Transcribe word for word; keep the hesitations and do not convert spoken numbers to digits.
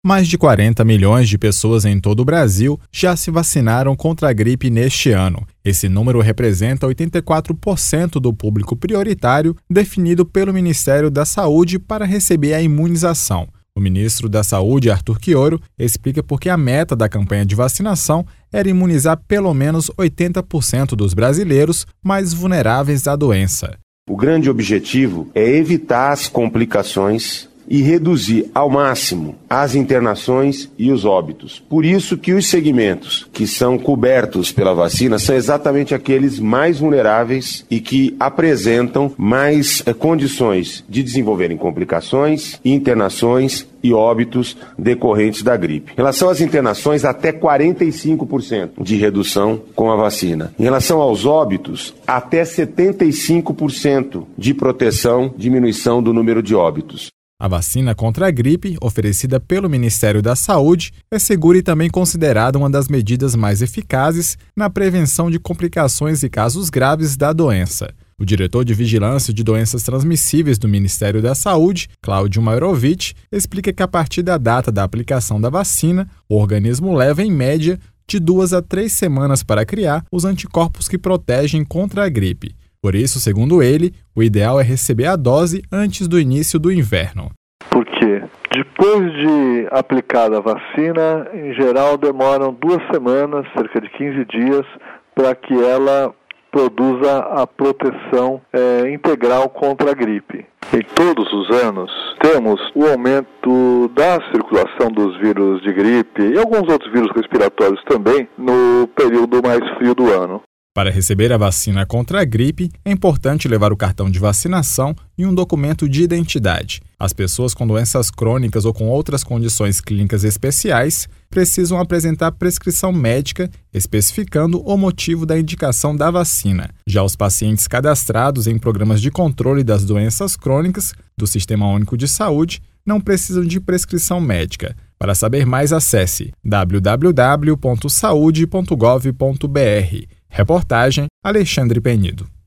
Mais de quarenta milhões de pessoas em todo o Brasil já se vacinaram contra a gripe neste ano. Esse número representa oitenta e quatro por cento do público prioritário definido pelo Ministério da Saúde para receber a imunização. O ministro da Saúde, Arthur Quiorio, explica por que a meta da campanha de vacinação era imunizar pelo menos oitenta por cento dos brasileiros mais vulneráveis à doença. O grande objetivo é evitar as complicações e reduzir ao máximo as internações e os óbitos. Por isso que os segmentos que são cobertos pela vacina são exatamente aqueles mais vulneráveis e que apresentam mais eh, condições de desenvolverem complicações, internações e óbitos decorrentes da gripe. Em relação às internações, até quarenta e cinco por cento de redução com a vacina. Em relação aos óbitos, até setenta e cinco por cento de proteção, diminuição do número de óbitos. A vacina contra a gripe, oferecida pelo Ministério da Saúde, é segura e também considerada uma das medidas mais eficazes na prevenção de complicações e casos graves da doença. O diretor de Vigilância de Doenças Transmissíveis do Ministério da Saúde, Cláudio Mairovich, explica que a partir da data da aplicação da vacina, o organismo leva, em média, de duas a três semanas para criar os anticorpos que protegem contra a gripe. Por isso, segundo ele, o ideal é receber a dose antes do início do inverno. Porque depois de aplicada a vacina, em geral demoram duas semanas, cerca de quinze dias, para que ela produza a proteção é, integral contra a gripe. Em todos os anos, temos o aumento da circulação dos vírus de gripe e alguns outros vírus respiratórios também no período mais frio do ano. Para receber a vacina contra a gripe, é importante levar o cartão de vacinação e um documento de identidade. As pessoas com doenças crônicas ou com outras condições clínicas especiais precisam apresentar prescrição médica especificando o motivo da indicação da vacina. Já os pacientes cadastrados em programas de controle das doenças crônicas do Sistema Único de Saúde não precisam de prescrição médica. Para saber mais, acesse w w w ponto saude ponto gov ponto b r. Reportagem Alexandre Penido.